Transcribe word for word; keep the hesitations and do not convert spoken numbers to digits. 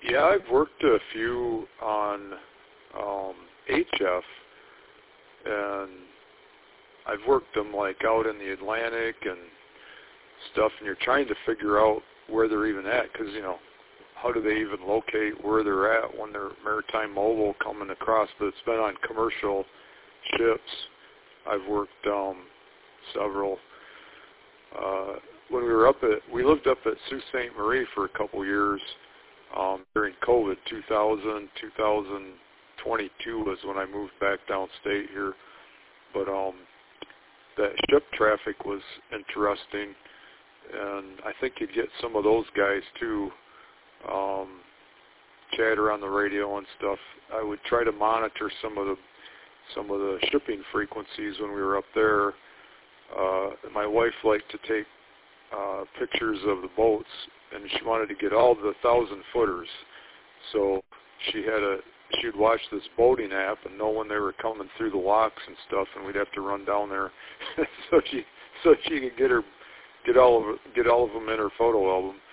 Yeah, I've worked a few on um, H F, and I've worked them like out in the Atlantic and stuff, and you're trying to figure out where they're even at, because, you know, how do they even locate where they're at when they're maritime mobile coming across, but it's been on commercial ships. I've worked um, several. Uh, when we were up at, we lived up at Sault Ste. Marie for a couple years um, during COVID. two thousand, two thousand twenty-two was when I moved back downstate here. But um, that ship traffic was interesting, and I think you'd get some of those guys too, um, chatter on the radio and stuff. I would try to monitor some of the some of the shipping frequencies when we were up there. Uh, my wife liked to take uh, pictures of the boats, and she wanted to get all the thousand footers. So she had a she'd watch this boating app and know when they were coming through the locks and stuff, and we'd have to run down there so she so she could get her get all of it, get all of them in her photo album.